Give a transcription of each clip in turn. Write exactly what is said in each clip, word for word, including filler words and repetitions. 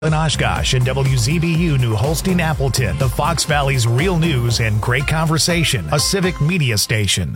In Oshkosh and W Z B U New Holstein Appleton, the Fox Valley's real news and great conversation, a civic media station.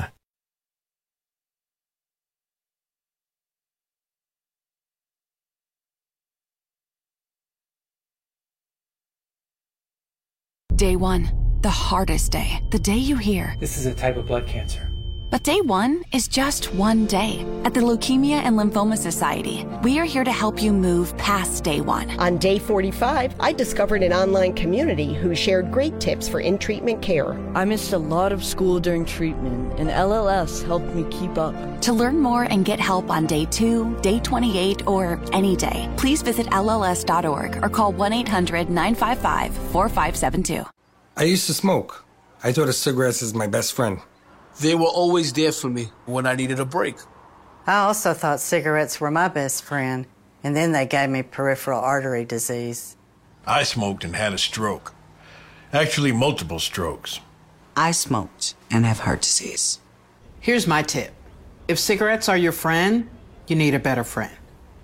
Day one, the hardest day, the day you hear, "This is a type of blood cancer." But day one is just one day. At the Leukemia and Lymphoma Society, we are here to help you move past day one. On day forty-five, I discovered an online community who shared great tips for in-treatment care. I missed a lot of school during treatment, and L L S helped me keep up. To learn more and get help on day two, day twenty-eight, or any day, please visit L L S dot org or call one eight hundred nine five five four five seven two. I used to smoke. I thought of cigarettes as my best friend. They were always there for me when I needed a break. I also thought cigarettes were my best friend, and then they gave me peripheral artery disease. I smoked and had a stroke. Actually, multiple strokes. I smoked and have heart disease. Here's my tip. If cigarettes are your friend, you need a better friend.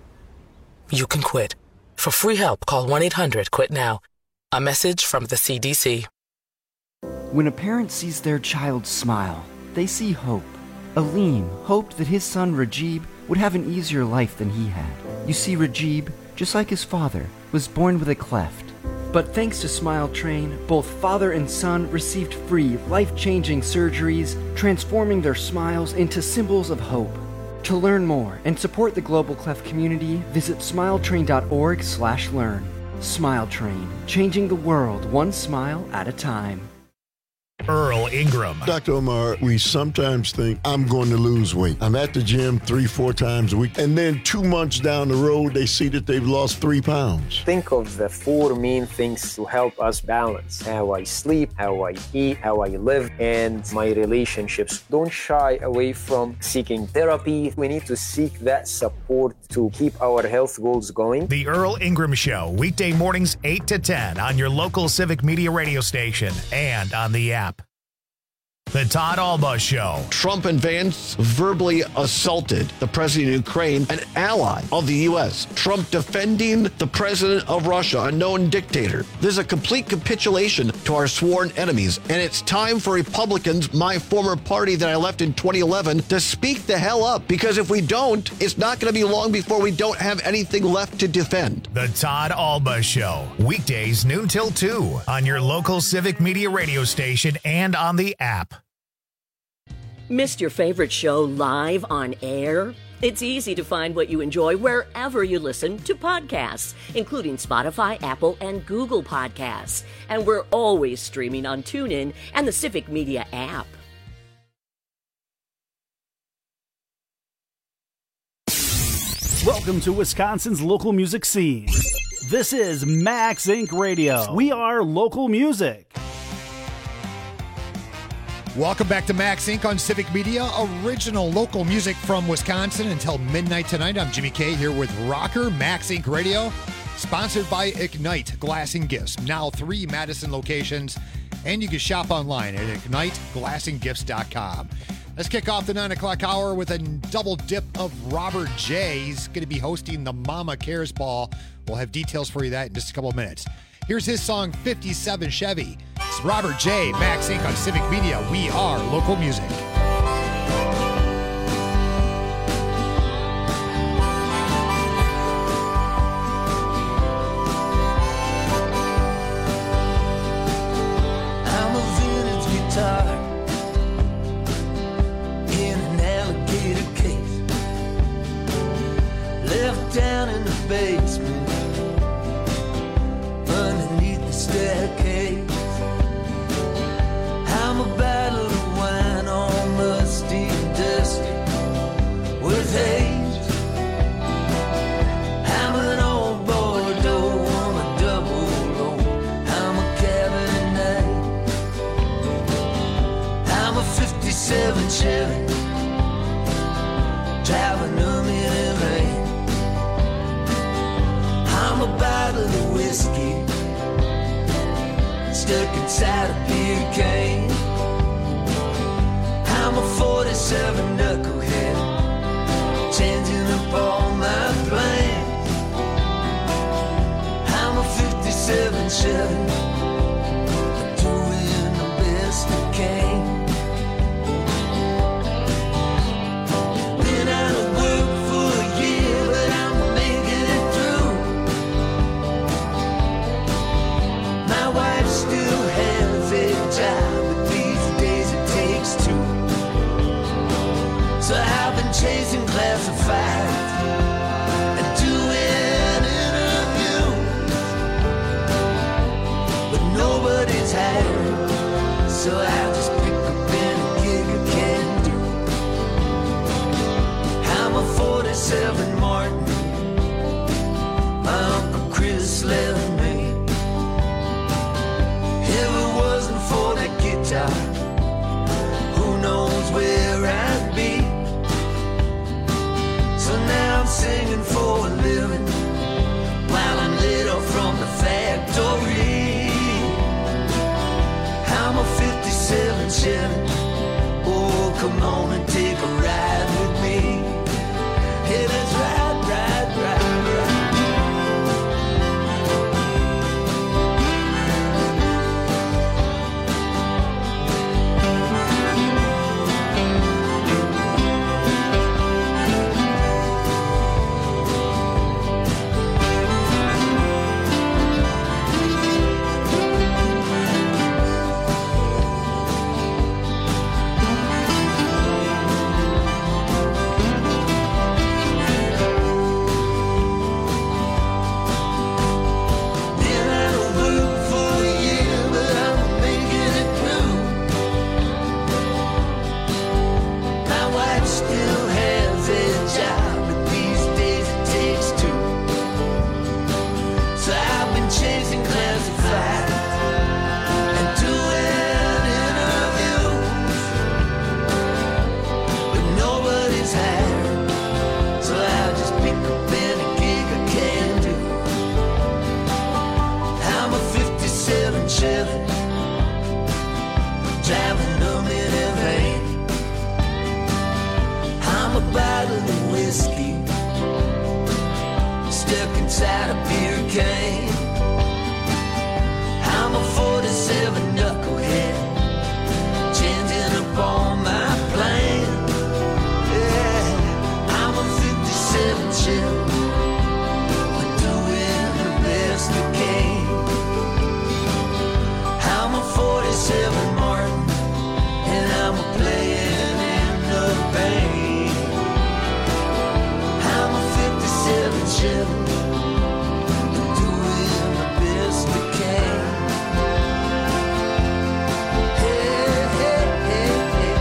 You can quit. For free help, call one eight hundred quit now. A message from the C D C. When a parent sees their child smile, they see hope. Aleem hoped that his son Rajib would have an easier life than he had. You see, Rajib, just like his father, was born with a cleft. But thanks to Smile Train, both father and son received free, life-changing surgeries, transforming their smiles into symbols of hope. To learn more and support the global cleft community, visit smiletrain.org slash learn. Smile Train, changing the world one smile at a time. Earl Ingram. Doctor Omar, we sometimes think I'm going to lose weight. I'm at the gym three, four times a week, and then two months down the road, they see that they've lost three pounds. Think of the four main things to help us balance: how I sleep, how I eat, how I live, and my relationships. Don't shy away from seeking therapy. We need to seek that support to keep our health goals going. The Earl Ingram Show, weekday mornings eight to ten on your local civic media radio station and on the app. The Todd Alba Show. Trump and Vance verbally assaulted the president of Ukraine, an ally of the U S. Trump defending the president of Russia, a known dictator. This is a complete capitulation to our sworn enemies. And it's time for Republicans, my former party that I left in twenty eleven, to speak the hell up. Because if we don't, it's not going to be long before we don't have anything left to defend. The Todd Alba Show. Weekdays noon till two on your local civic media radio station and on the app. Missed your favorite show live on air? It's easy to find what you enjoy wherever you listen to podcasts, including Spotify, Apple, and Google Podcasts. And we're always streaming on TuneIn and the Civic Media app. Welcome to Wisconsin's local music scene. This is Max Inc Radio. We are local music. Welcome back to Max Incorporated on Civic Media, original local music from Wisconsin until midnight tonight. I'm Jimmy K here with Rocker, Max Incorporated Radio, sponsored by Ignite Glass and Gifts. Now three Madison locations, and you can shop online at ignite glass and gifts dot com. Let's kick off the nine o'clock hour with a double dip of Robert J. He's going to be hosting the Mama Cares Ball. We'll have details for you that in just a couple of minutes. Here's his song, fifty-seven Chevy. It's Robert J. Max Incorporated on Civic Media. We are local music. I'm a vintage guitar in an alligator case, left down in the basement underneath the staircase. I'm a bottle of wine all musty and dusty with haze. I'm an old Bordeaux on a double low. I'm a Cabernet. I'm a fifty-seven Chevy driving them in L A. I'm a bottle of whiskey stuck inside a beer can. I'm a forty-seven knucklehead, changing up all my plans. I'm fifty-seven Chevy, doing the best I can. Been out of work for a year, but I'm making it through. My wife still has a job, but these days it takes two. So I've been chasing classifieds and doing interviews, but nobody's hiring, so I just pick up any gig I can do. I'm a forty-seven Martin, my Uncle Chris left me. If it wasn't for that guitar, who knows where I'd be. So now I'm singing for a living while I'm laid off from the factory. I'm a fifty-seven Chevy, oh come on and take a ride with me. Hey, let's ride, ride, ride, ride. Been out of work for a year, but I'm making it through. My wife still has a job, but these days it takes two. So I've been chasing classifieds and doing interviews, but nobody's hiring, so I'll just pick up any gig I can do. I'm a fifty-seven Chevy, driving a minivan. I'm a bottle of whiskey stuck inside a beer can. I'm a forty-seven knucklehead, changing up all my plans. Yeah, I'm a fifty-seven Chevy, doing the best I can. I'm a forty-seven Martin, and I'm a playing in the band. I'm a fifty-seven Chevy, doing the best I can. Hey, hey, hey, hey,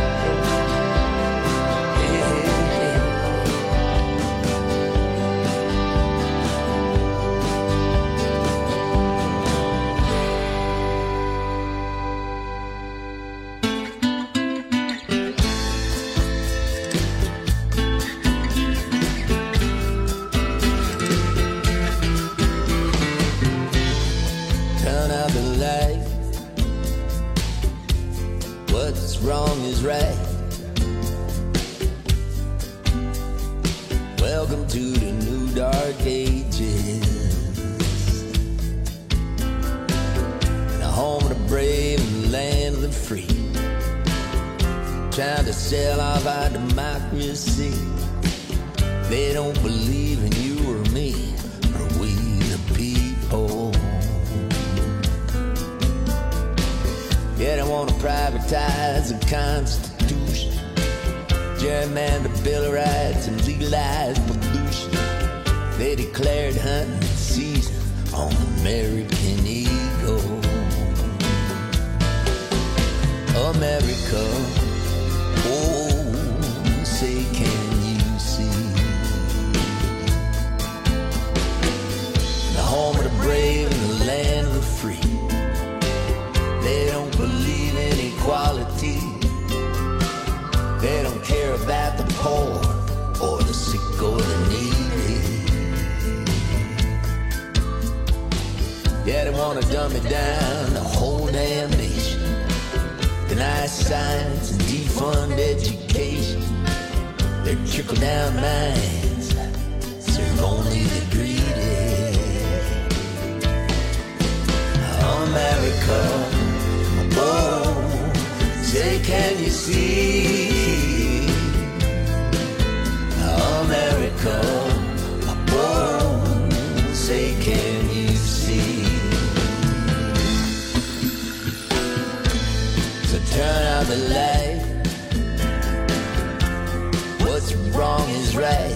hey, hey, hey. Turn out the light. What's wrong is right. Welcome to the new dark ages. The home of the brave and the land of the free. Trying to sell off our democracy. They don't believe in you or me, or we the people. Yeah, they want to privatize the Constitution, gerrymander the Bill of Rights, and legalize pollution. They declared hunting season on American eagle. America, oh, say can you see? The home of the brave and the land of the free. They don't believe in equality. They don't care about the poor or the sick or the needy. Yeah, they want to dumb it down, the whole damn nation. Deny science and defund education. Their trickle-down minds serve only the greedy. can you see America? Oh, say, can you see? So turn out the light. What's wrong is right.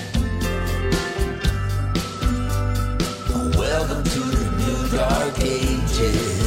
Welcome to the new dark ages.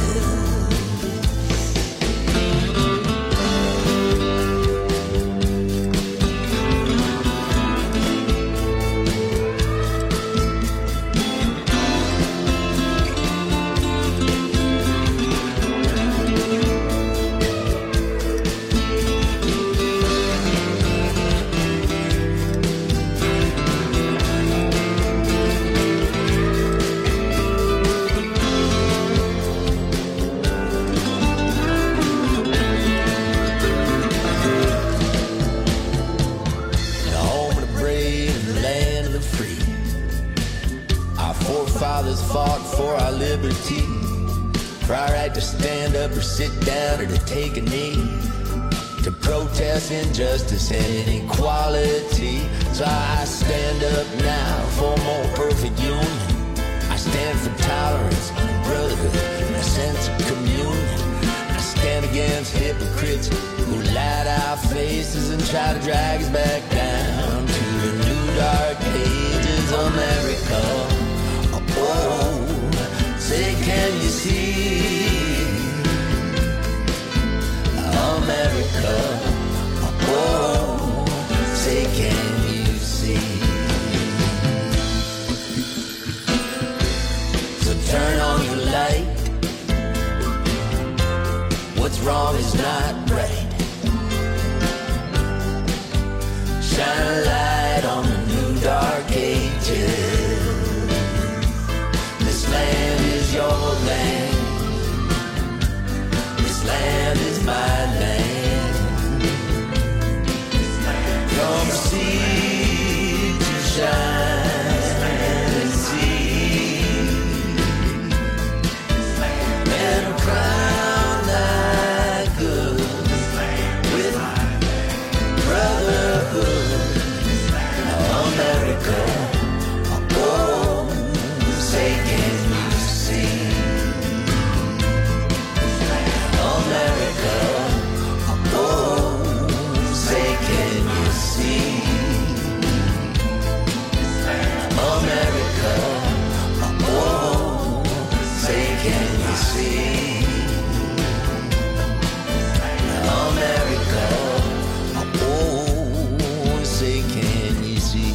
Fathers fought for our liberty, for our right to stand up or sit down or to take a knee, to protest injustice and inequality. So I stand up now for more perfect union. I stand for tolerance and brotherhood and a sense of communion. I stand against hypocrites who light our faces and try to drag us back down to the new dark ages of America. Oh, say, can you see America? Oh, say, can you see? So turn on your light. What's wrong is not right. Shine a light on the new dark ages. This land is your land. This land is my land. Come see to shine and see. And crown thy good with brotherhood. America. Oh, say, can you see America? Oh, say, can you see America? Oh, say, can you see America? Oh, say, can you see?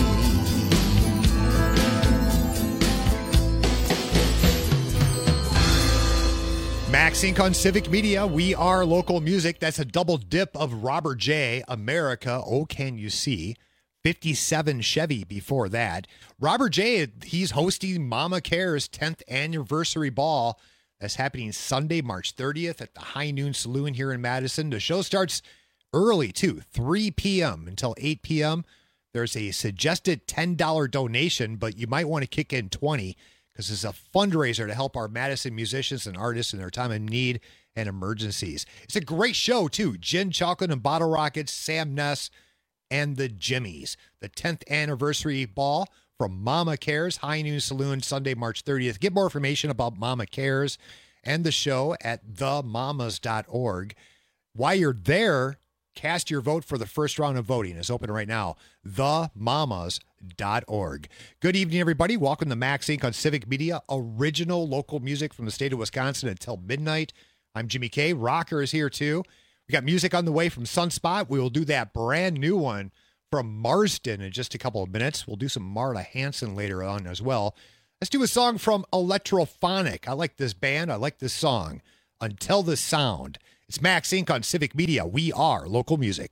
Max Inc on Civic Media. We are local music. That's a double dip of Robert J. America. Oh, can you see? fifty-seven Chevy before that. Robert J., he's hosting Mama Cares tenth anniversary ball. That's happening Sunday, March thirtieth at the High Noon Saloon here in Madison. The show starts early, too, three p.m. until eight p.m. There's a suggested ten dollars donation, but you might want to kick in twenty dollars. This is a fundraiser to help our Madison musicians and artists in their time of need and emergencies. It's a great show, too. Gin, Chocolate, and Bottle Rockets, Sam Ness, and the Jimmies. The tenth anniversary ball from Mama Cares, High Noon Saloon, Sunday, March thirtieth. Get more information about Mama Cares and the show at the mamas dot org. While you're there, cast your vote for the first round of voting. It's open right now. the mamas dot org. Good evening, everybody. Welcome to Max Inc on Civic Media. Original local music from the state of Wisconsin until midnight. I'm Jimmy K. Rocker is here, too. We got music on the way from Sunspot. We will do that brand new one from Marsden in just a couple of minutes. We'll do some Marla Hanson later on as well. Let's do a song from Electrophonic. I like this band. I like this song. Until the Sound. It's Max Inc on Civic Media. We are local music.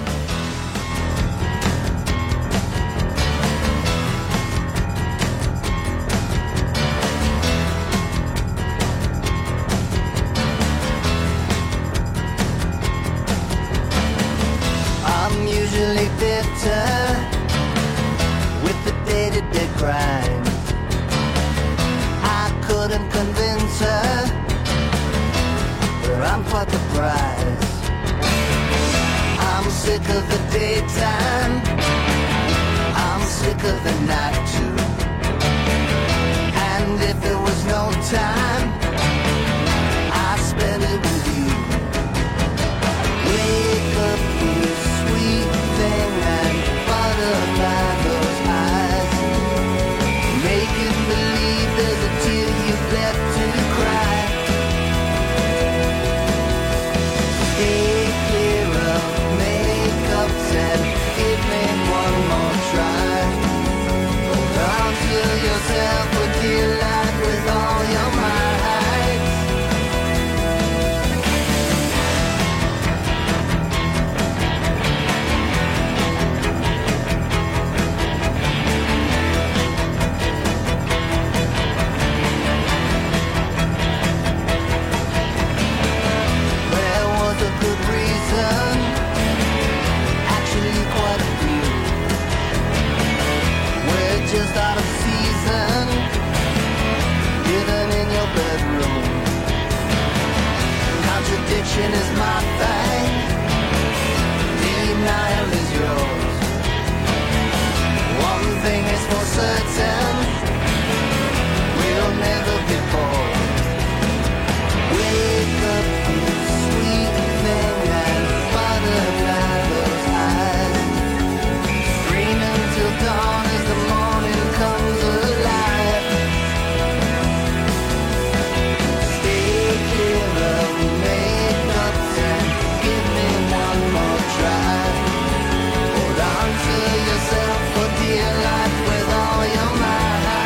I'm usually bitter with the day-to-day grind. I couldn't convince her, but I'm quite the prize. I'm sick of the daytime. I'm sick of the night too. And if there was no time, I spend it with you. Wake up, you sweet thing, and butterfly those eyes, making believe there's a tear you've left to cry. Stay clear of makeups and give me one more try. Hold on to yourself for dear life with all your might. There was a good reason, actually quite a few. We're just out of season, living in your bedroom. Contradiction is my thing, denial is yours. One thing is for certain, we'll never be bored. Wake up, you sweet thing, and butterfly those eyes. Scream until dawn as the morning comes alive. Stay clear of makeups and give me one more try. Hold on to yourself for dear life with all your might.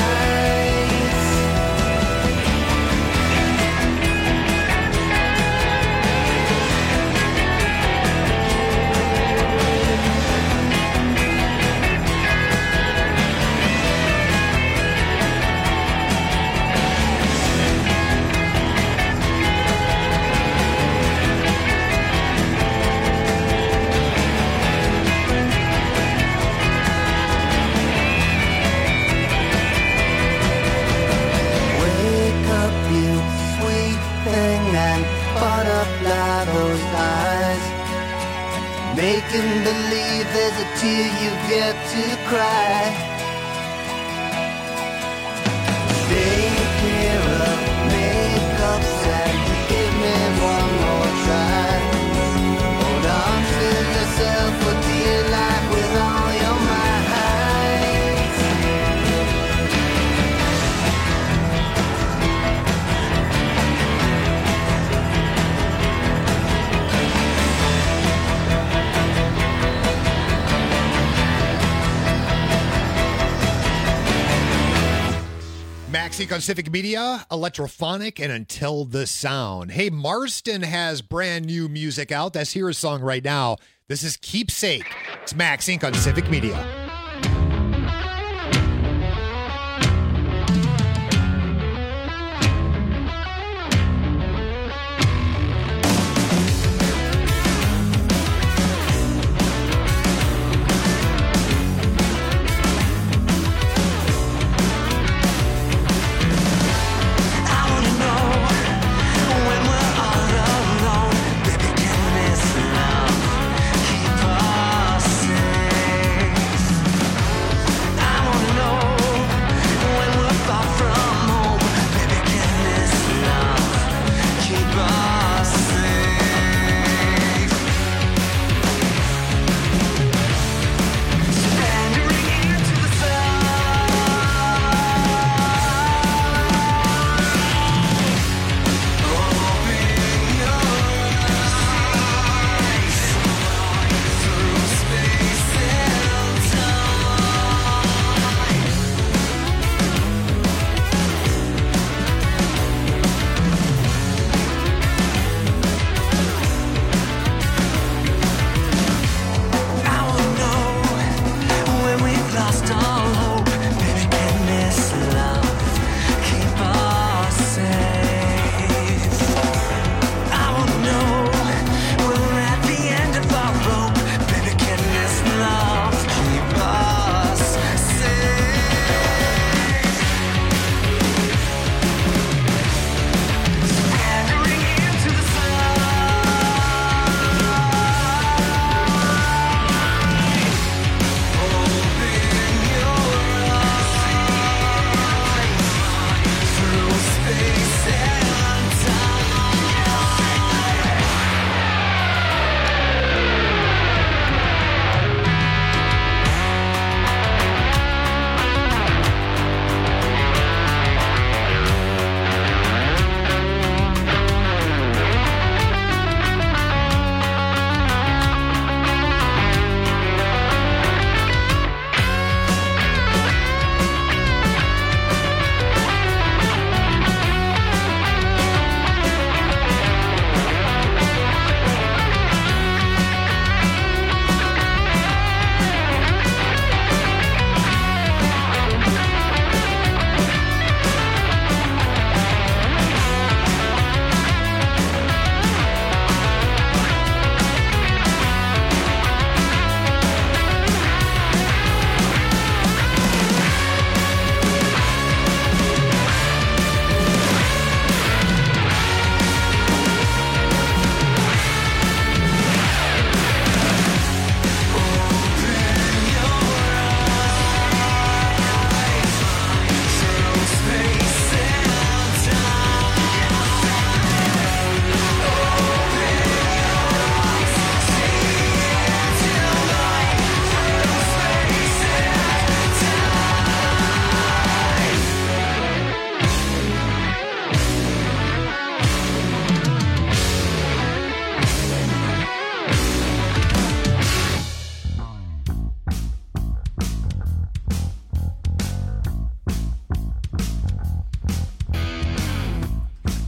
Wake up, you sweet thing, and butterfly those eyes, making believe there's a tear you get to cry. Stay clear of makeups and give me one more try. Hold on to yourself for dear life with all your might. Maxink on Civic Media, Electrophonic, and Until the Sound. Hey, Marston has brand new music out. That's here his song right now. This is Keepsake. It's Maxink on Civic Media. Keep us safe.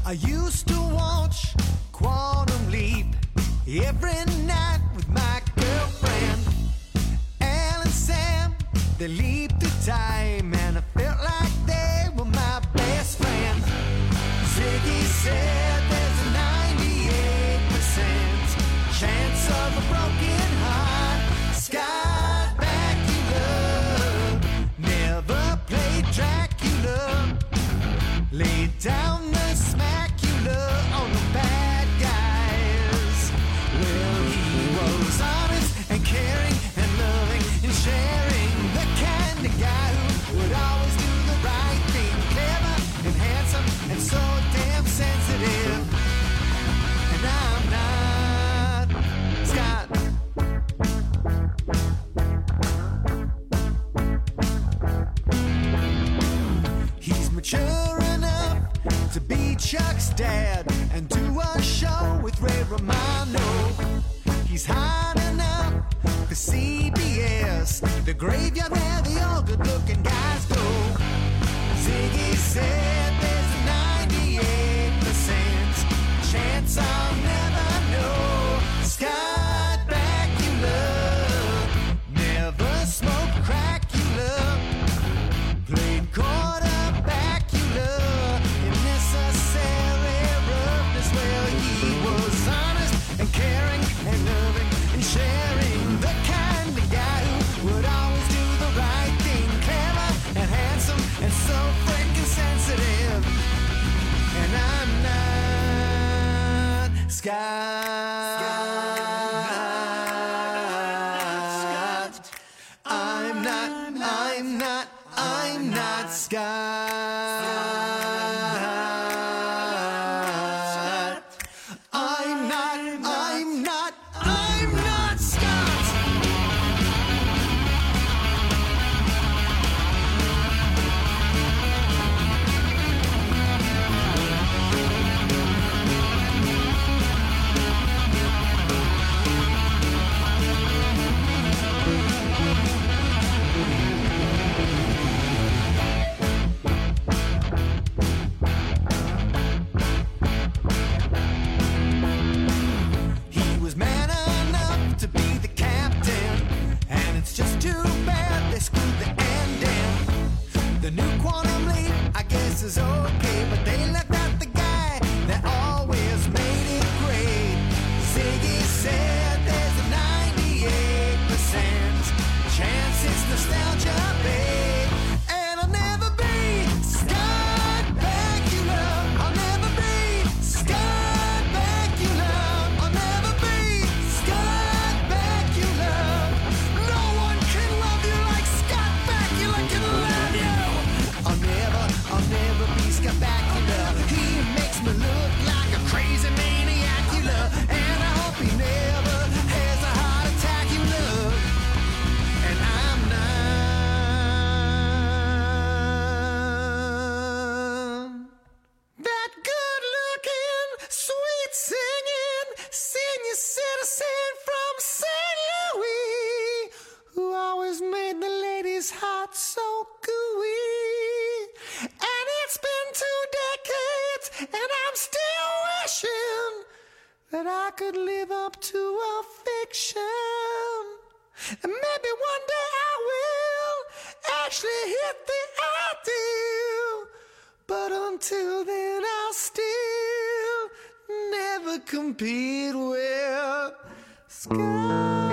I used to watch Quantum Leap every night with my girlfriend. Al and Sam, they leaped through time, and I felt like they were my best friend. Ziggy said there's a ninety-eight percent chance of a broken heart. Scott Bakula never played Dracula. Laid down the smacula on the bad guys. Well, he was honest and caring and loving and sharing. The kind of guy who would always do the right thing. Clever and handsome and so damn sensitive. And I'm not Scott. He's mature enough to be Chuck's dad and do a show with Ray Romano. He's hot enough for C B S, the graveyard where the all good-looking guys go. Ziggy said there's a ninety-eight percent chance I'll never know. Scott Bakula never smoked Cracula. Played quarterbackula in necessary roughness. Well, he was honest and caring and loving and sharing. The kind of guy who would always do the right thing. Clever and handsome and so freaking sensitive. And I'm not Scott. I'm not, I'm not, I'm not Scott. I'm not, I'm not, I'm not Scott. He was man enough to be the captain, and it's just too bad they screwed the ending. The new Quantum Leap, I guess, is okay, but they left out the guy that always made it great. Ziggy said there's a ninety-eight percent chance it's nostalgia, babe. And I'll never be Scott Bakula. I'll never be Scott Bakula. I'll never be Scott Bakula. No one can love you like Scott Bakula can love you. I'll never, I'll never be Scott Bakula. He makes me look like a crazy maniac, you love. And I hope he never has a heart attack, you love. And I'm not that good looking, sweet singing, senior citizen from Saint Louis, who always made the ladies' heart so gooey. And it's been two decades, and I'm still wishing that I could live up to a fiction. And maybe one day I will actually hit the ideal. But until then, I'll still never compete with Scott.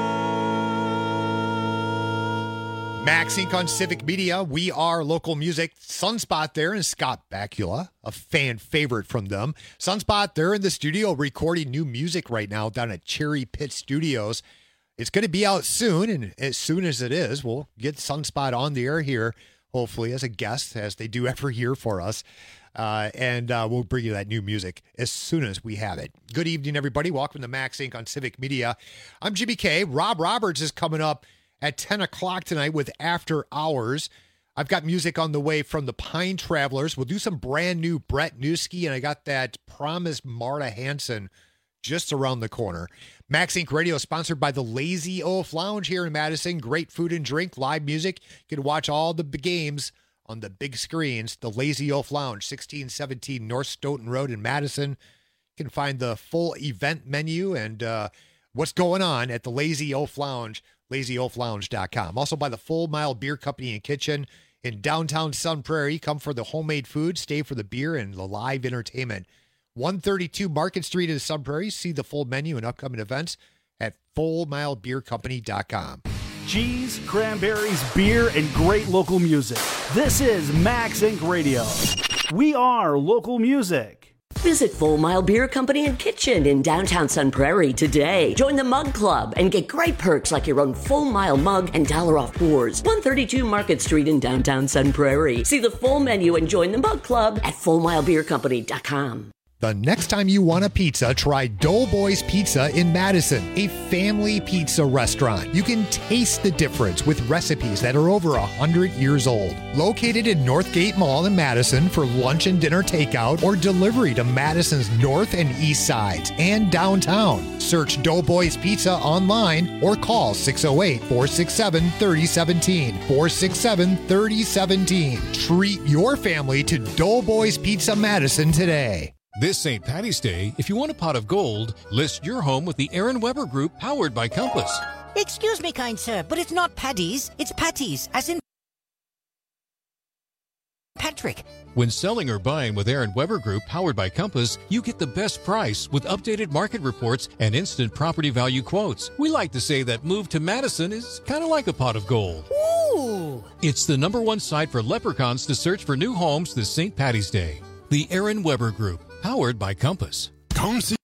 Max Inc on Civic Media. We are local music. Sunspot there and Scott Bakula, a fan favorite from them. Sunspot, they're in the studio recording new music right now down at Cherry Pit Studios. It's going to be out soon, and as soon as it is, we'll get Sunspot on the air here, hopefully as a guest, as they do every year for us. Uh, and uh, we'll bring you that new music as soon as we have it. Good evening, everybody. Welcome to Max Inc on Civic Media. I'm Jimmy K. Rob Roberts is coming up at ten o'clock tonight with After Hours. I've got music on the way from the Pine Travelers. We'll do some brand new Brett Newski, and I got that promised Marta Hanson just around the corner. Max Inc Radio, sponsored by the Lazy Oaf Lounge here in Madison. Great food and drink, live music. You can watch all the games on the big screens. The Lazy Oaf Lounge, sixteen seventeen North Stoughton Road in Madison. You can find the full event menu and uh, what's going on at the Lazy Oaf Lounge, lazy oaf lounge dot com. Also by the Full Mile Beer Company and Kitchen in downtown Sun Prairie. Come for the homemade food, stay for the beer and the live entertainment. one thirty-two Market Street in Sun Prairie. See the full menu and upcoming events at full mile beer company dot com. Cheese, cranberries, beer, and great local music. This is Max Incorporated. Radio. We are local music. Visit Full Mile Beer Company and Kitchen in downtown Sun Prairie today. Join the Mug Club and get great perks like your own Full Mile mug and dollar off pours. one thirty-two Market Street in downtown Sun Prairie. See the full menu and join the Mug Club at full mile beer company dot com. The next time you want a pizza, try Doughboys Pizza in Madison, a family pizza restaurant. You can taste the difference with recipes that are over one hundred years old. Located in Northgate Mall in Madison for lunch and dinner takeout or delivery to Madison's north and east sides and downtown. Search Doughboys Pizza online or call six oh eight, four six seven, three oh one seven, four six seven, three oh one seven. Treat your family to Doughboys Pizza Madison today. This Saint Patty's Day, if you want a pot of gold, list your home with the Aaron Weber Group, powered by Compass. Excuse me, kind sir, but it's not Paddy's, it's Patty's, as in Patrick. When selling or buying with Aaron Weber Group, powered by Compass, you get the best price with updated market reports and instant property value quotes. We like to say that move to Madison is kind of like a pot of gold. Ooh! It's the number one site for leprechauns to search for new homes this Saint Patty's Day. The Aaron Weber Group, powered by Compass. Come see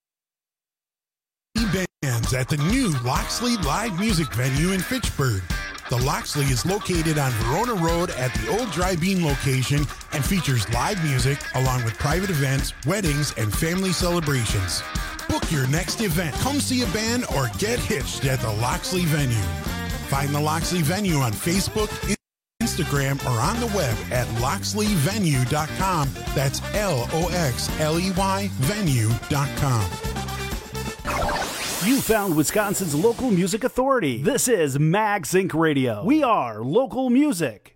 bands at the new Loxley Live Music Venue in Fitchburg. The Loxley is located on Verona Road at the old Dry Bean location and features live music along with private events, weddings, and family celebrations. Book your next event, come see a band, or get hitched at the Loxley Venue. Find the Loxley Venue on Facebook, Instagram, or on the web at loxley venue dot com. That's L O X L E Y venue dot com. You found Wisconsin's local music authority. This is Max Incorporated. Radio. We are local music.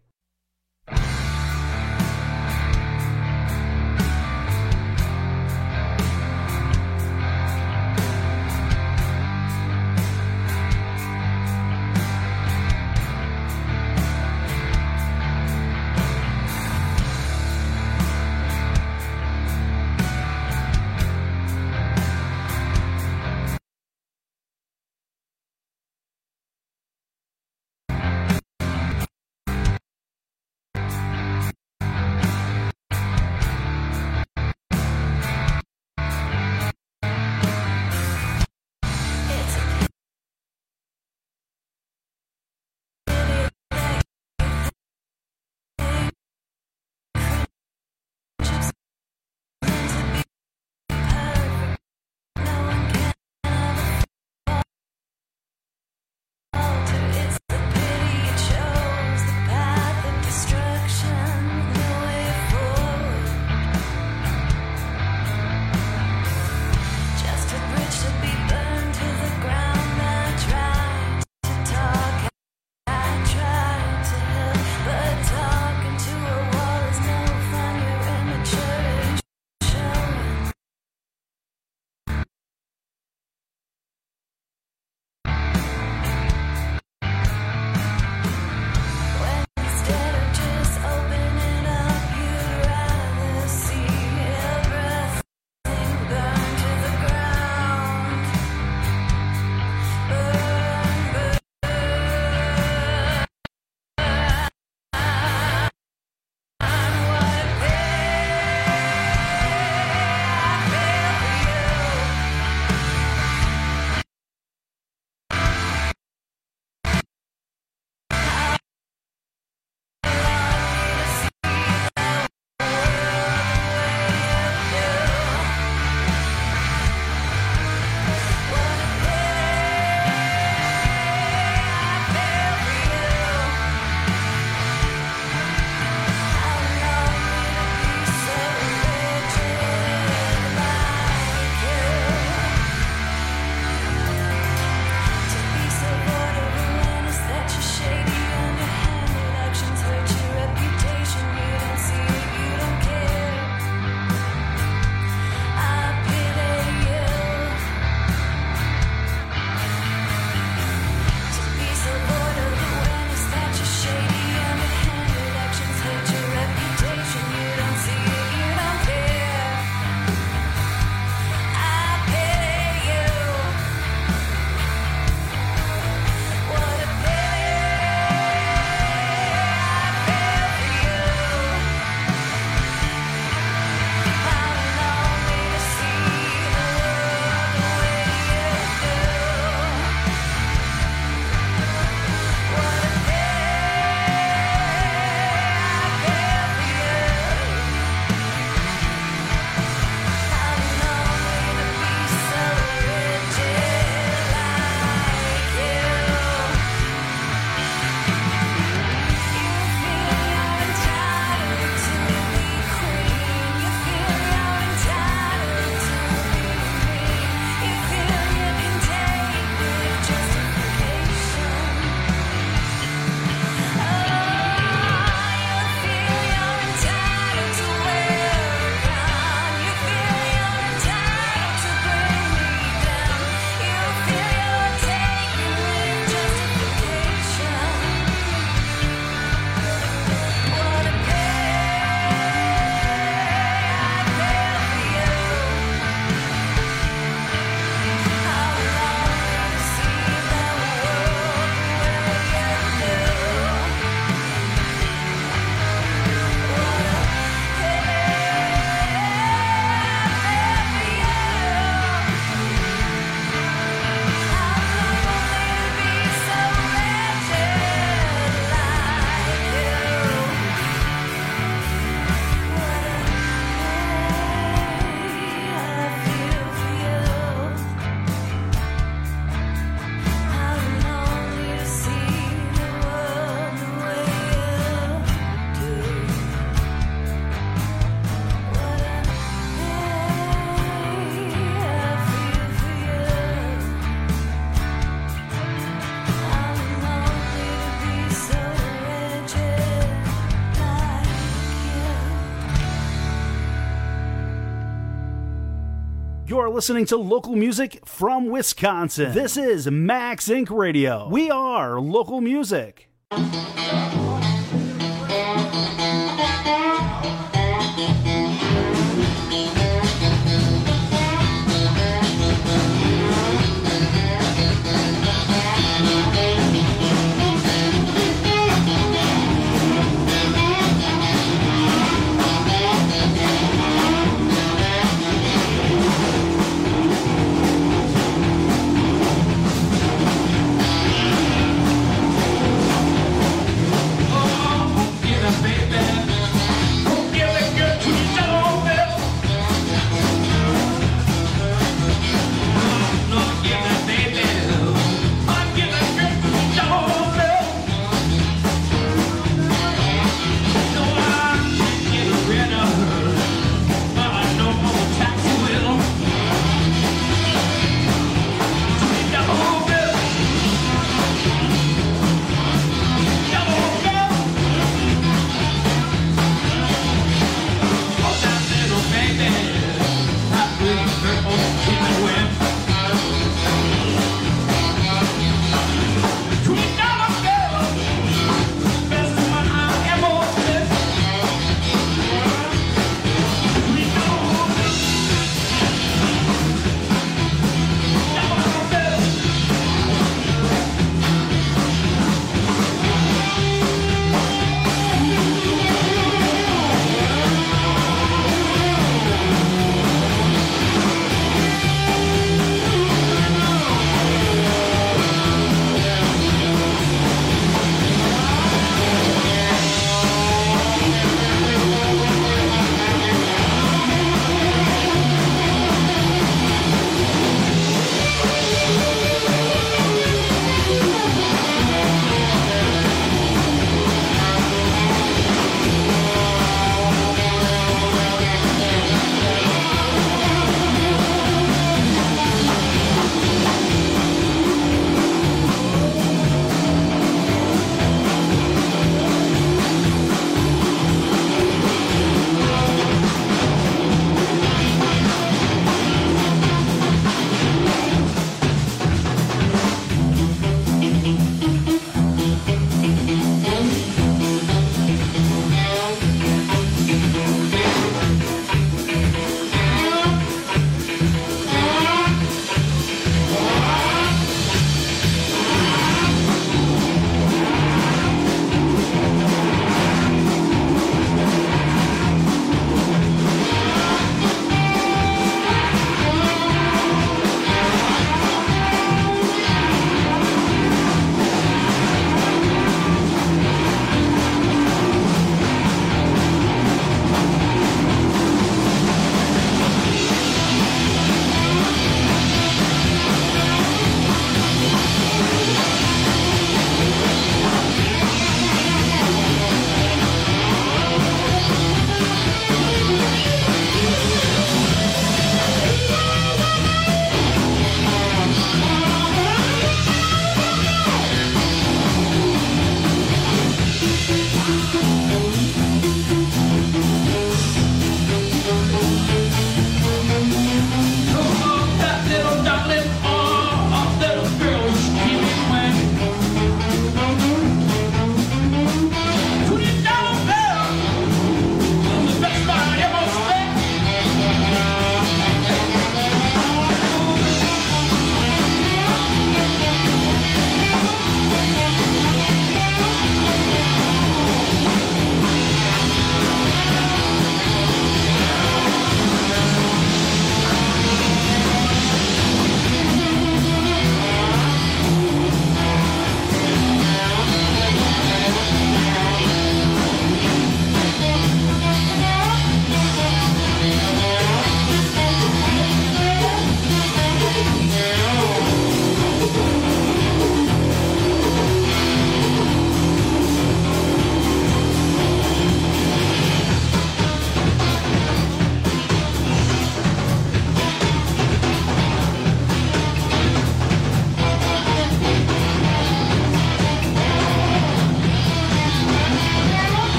You're listening to local music from Wisconsin. This is Max Incorporated. Radio. We are local music.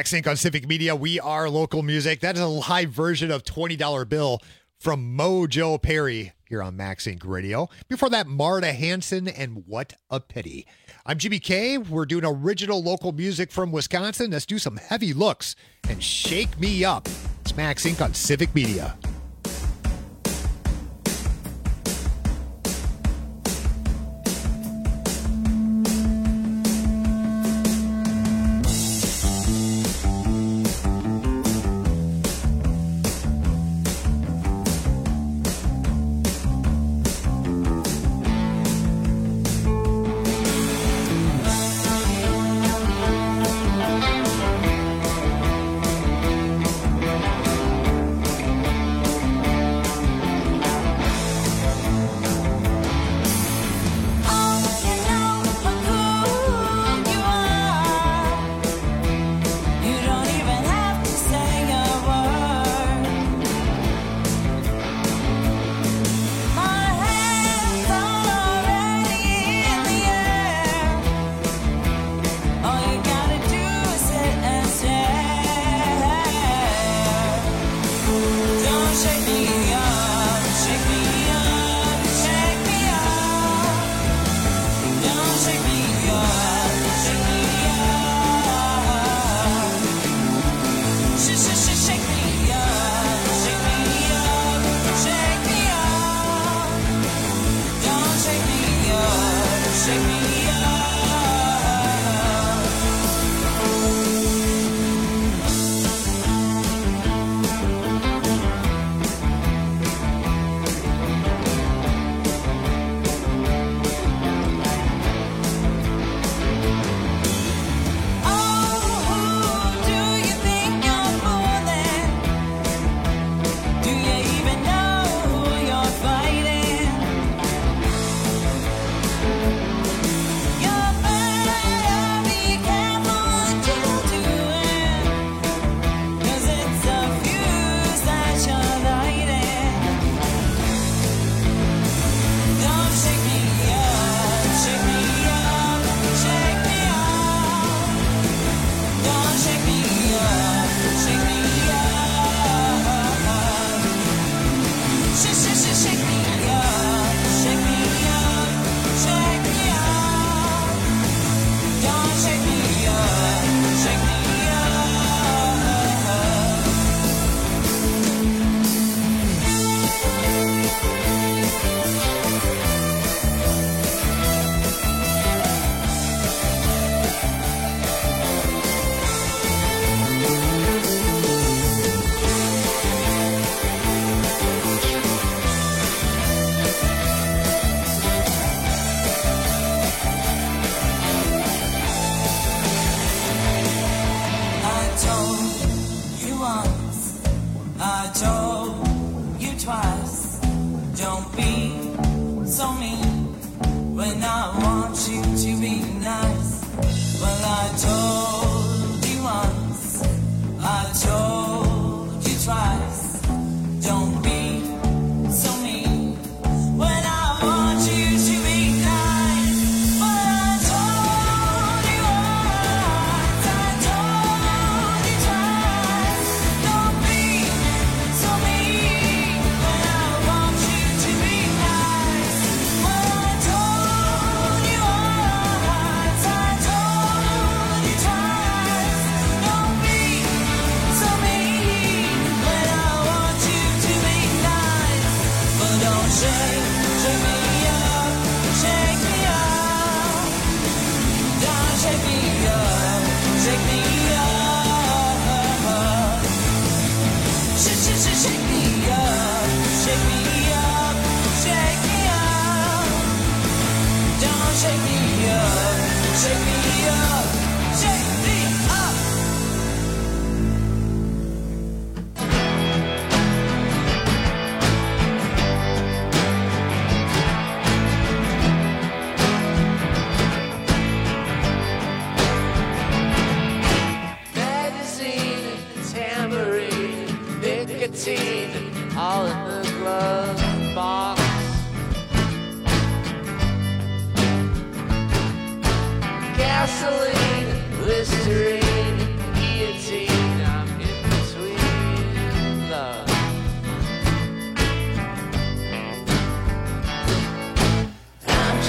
Max Inc on Civic Media. We are local music. That is a live version of twenty dollar Bill from Mojo Perry here on Max Inc Radio. Before that, Marta Hanson and What a Pity. I'm Jimmy K. We're doing original local music from Wisconsin. Let's do some heavy looks and shake me up. It's Max Inc on Civic Media.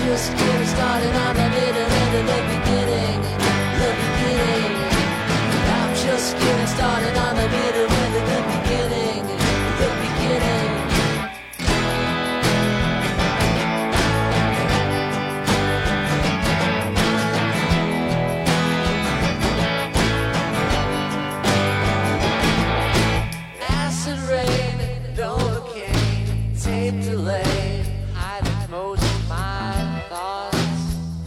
just getting started on the middle end of the beginning, the beginning. I'm just getting started on the middle end of the beginning, the beginning. Acid rain, Novocaine, tape delay, hiding most of my thoughts.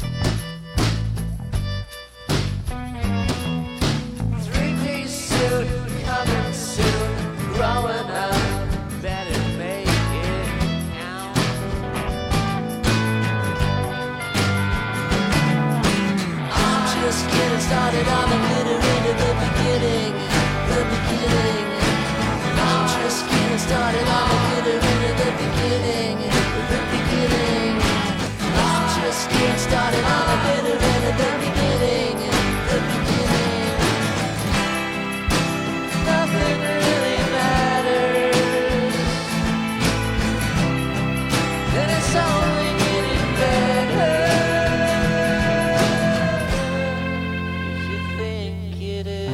Three-piece suit, coming soon, growing up, better make it count. I'm just getting started on the bitter end of the beginning, the beginning. I'm just getting started on the bitter end of the beginning, the beginning. I'm just getting started on the bitter end of the beginning, the beginning. Nothing really matters, and it's only getting better. If you think it is.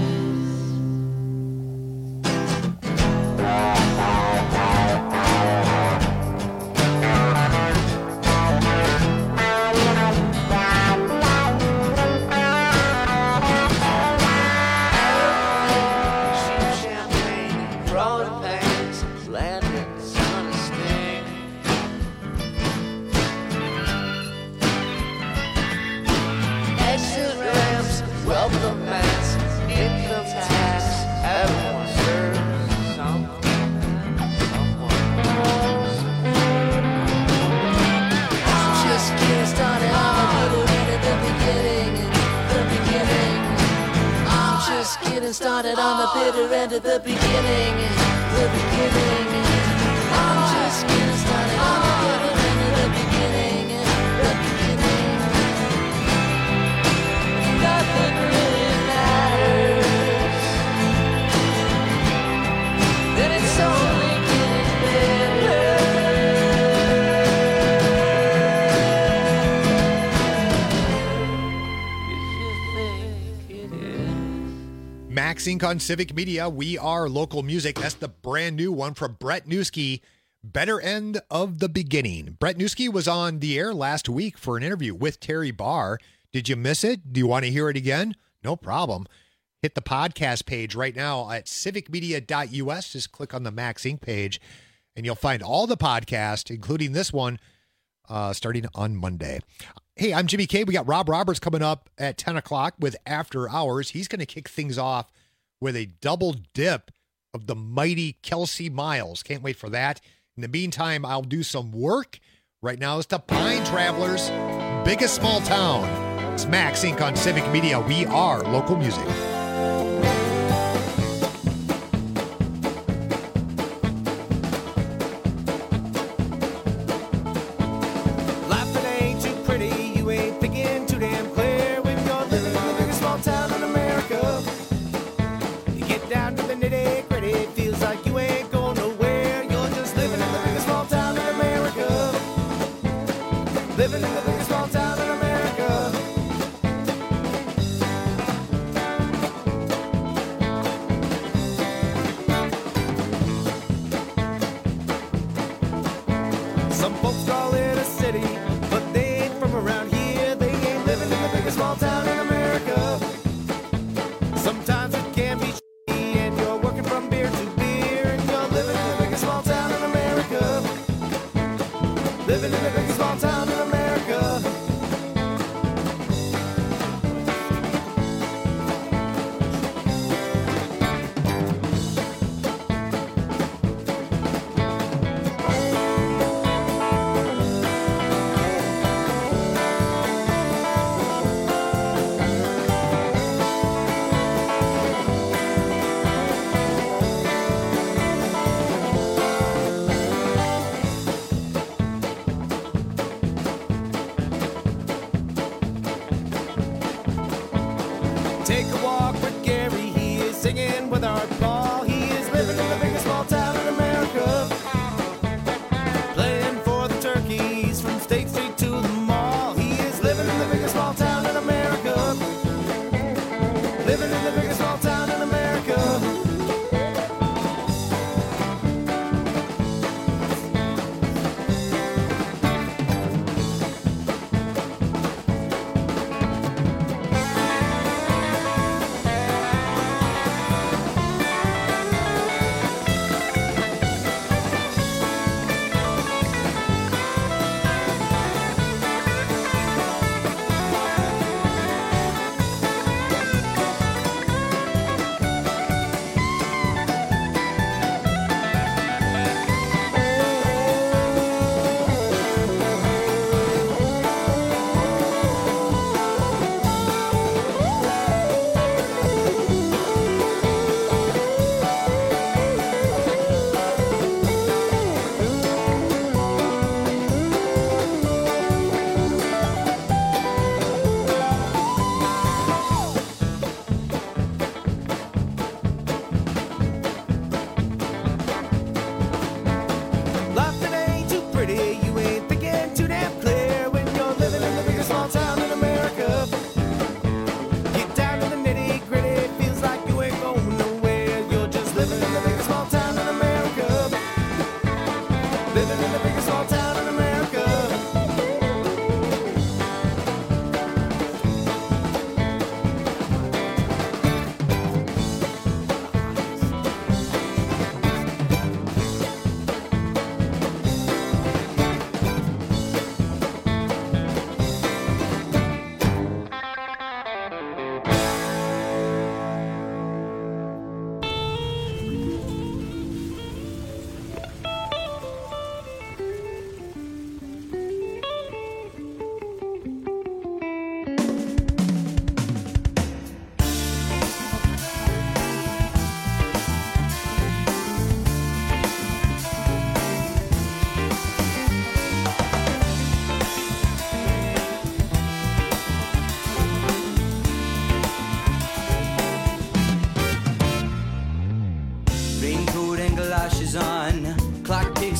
Welcome mass, income tax, everyone serves something, someone. I'm just getting started on the middle end of the beginning, the beginning. I'm just getting started on the bitter end of the beginning, the beginning. I'm just getting started on the bitter end of the beginning, the beginning. Nothing really matters, and it's only getting better. If you think it is. Max Inc on Civic Media. We are local music. That's the brand new one from Brett Newski. Better End of the Beginning. Brett Newski was on the air last week for an interview with Terry Barr. Did you miss it? Do you want to hear it again? No problem. Hit the podcast page right now at civic media dot u s. Just click on the Max Inc page, and you'll find all the podcasts, including this one, uh, starting on Monday. Hey, I'm Jimmy K. We got Rob Roberts coming up at ten o'clock with After Hours. He's going to kick things off with a double dip of the mighty Kelsey Miles. Can't wait for that. In the meantime, I'll do some work. Right now, it's the Pine Travelers, Biggest Small Town. It's Max Inc on Civic Media. We are local music. Life it ain't too pretty, you ain't thinking too damn clear when you're living in the biggest small town in America. You get down to the nitty gritty, it feels like you ain't going nowhere. You're just living in the biggest small town in America. Living in the biggest small town in America. Some folks call it a city, but they ain't from around here. They ain't living in the biggest small town in America. Sometimes it can be shitty, and you're working from beer to beer, and you're living in the biggest small town in America. Living in the biggest small town in America. Take a walk with Gary, he is singing with Art Ball. He is living in the biggest small town in America. Playing for the Turkeys from State Street to the mall.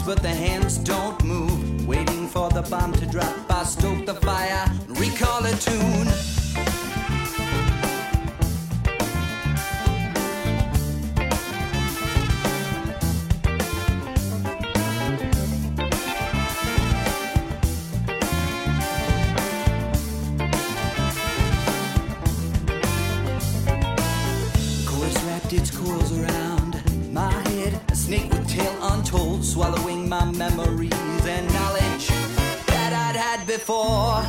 but the hands don't move. Waiting for the bomb to drop, I stoke the fire, recall a tune. Its coils around my head, a snake with tail untold, swallowing my memories and knowledge that I'd had before.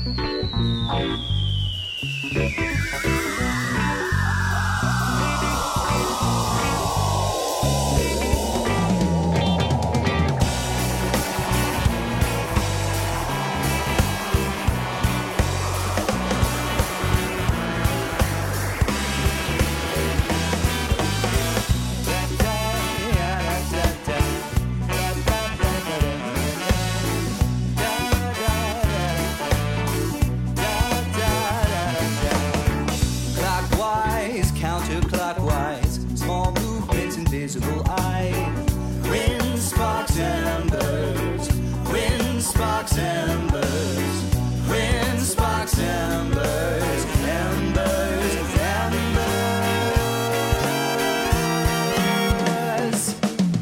Invisible eye, wind sparks embers, wind sparks embers, wind sparks embers, embers, embers.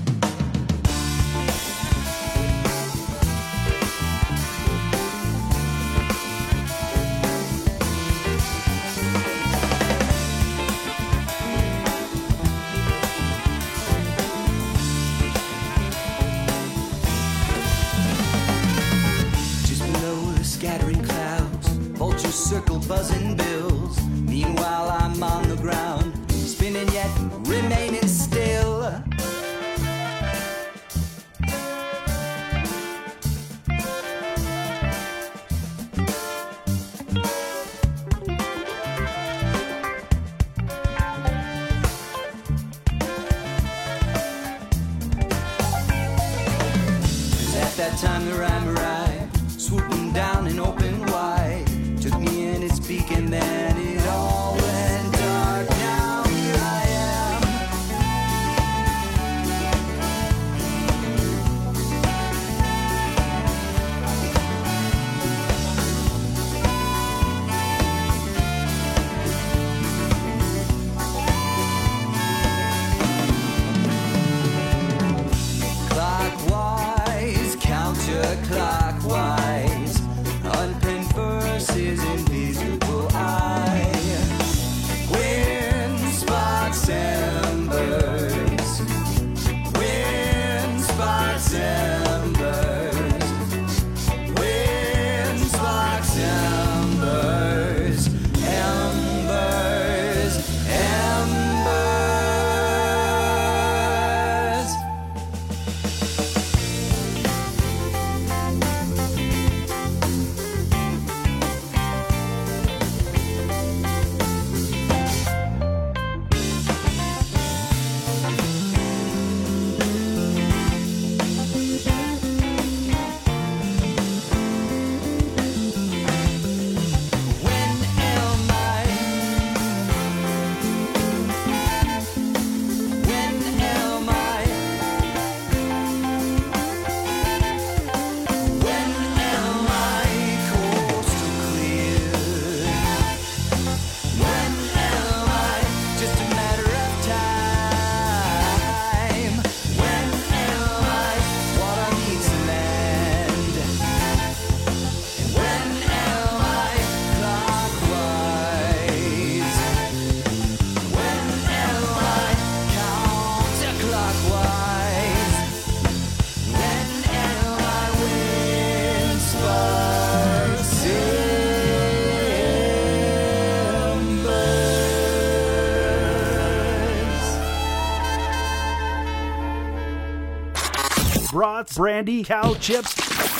Circle buzzing bills. Meanwhile I'm on the ground, spinning yet remaining still. At that time the rhyme arrived, swooping down and open wide. Took me in its beak and then it all went dark. Now here I am. Clockwise, counterclockwise, unpinned verses, invisible eye, wind sparks embers, wind sparks embers, wind sparks embers, embers, embers. Brats, brandy, cow chips,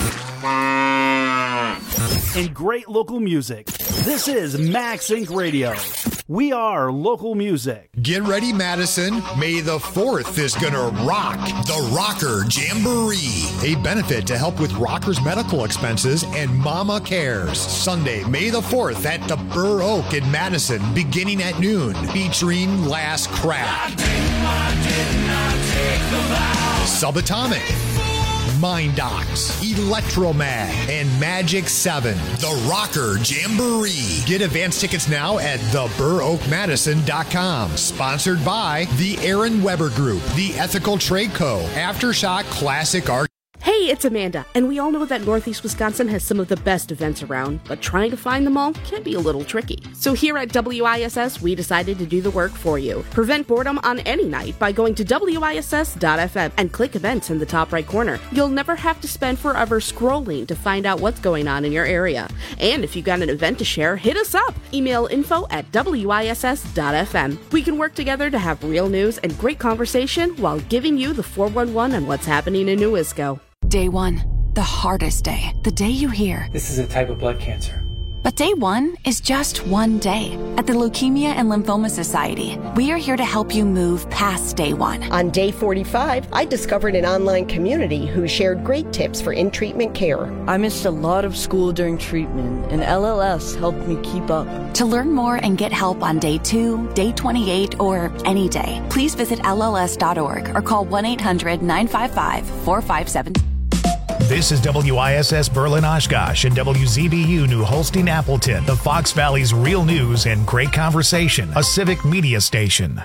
and great local music. This is Max Inc Radio. We are local music. Get ready, Madison. May the fourth is going to rock the Rocker Jamboree, a benefit to help with rockers' medical expenses and Mama Cares. Sunday, May the fourth at the Burr Oak in Madison, beginning at noon, featuring Last Craft, Subatomic, Mindox, Electromag, and Magic seven. The Rocker Jamboree. Get advance tickets now at the burr oak madison dot com. Sponsored by the Aaron Weber Group, the Ethical Trade Co., Aftershock Classic Art. Hey, it's Amanda, and we all know that Northeast Wisconsin has some of the best events around, but trying to find them all can be a little tricky. So here at W I S S, we decided to do the work for you. Prevent boredom on any night by going to W I S S dot F M and click events in the top right corner. You'll never have to spend forever scrolling to find out what's going on in your area. And if you've got an event to share, hit us up. Email info at W I S S dot F M. We can work together to have real news and great conversation while giving you the four one one on what's happening in New Isco. Day one, the hardest day, the day you hear, "This is a type of blood cancer." But day one is just one day. At the Leukemia and Lymphoma Society, we are here to help you move past day one. On day forty-five, I discovered an online community who shared great tips for in-treatment care. I missed a lot of school during treatment, and L L S helped me keep up. To learn more and get help on day two, day twenty-eight, or any day, please visit L L S dot org or call one eight hundred nine five five four five seven. This is W I S S Berlin Oshkosh and W Z B U New Holstein Appleton, the Fox Valley's real news and great conversation, a civic media station.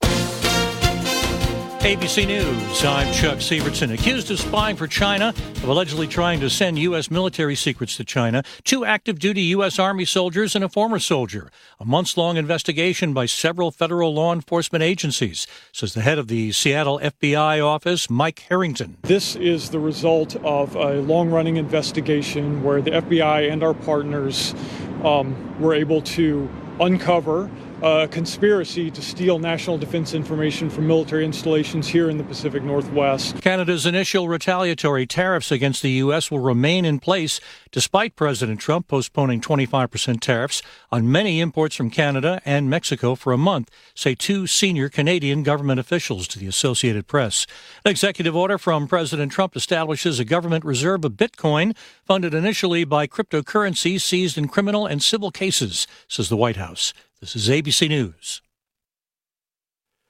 A B C News, I'm Chuck Severson. Accused of spying for China, of allegedly trying to send U S military secrets to China, two active-duty U S Army soldiers and a former soldier. A months-long investigation by several federal law enforcement agencies, says the head of the Seattle F B I office, Mike Harrington. This is the result of a long-running investigation where the F B I and our partners um, were able to uncover a conspiracy to steal national defense information from military installations here in the Pacific Northwest. Canada's initial retaliatory tariffs against the U S will remain in place despite President Trump postponing twenty-five percent tariffs on many imports from Canada and Mexico for a month, say two senior Canadian government officials to the Associated Press. An executive order from President Trump establishes a government reserve of Bitcoin funded initially by cryptocurrencies seized in criminal and civil cases, says the White House. This is A B C News.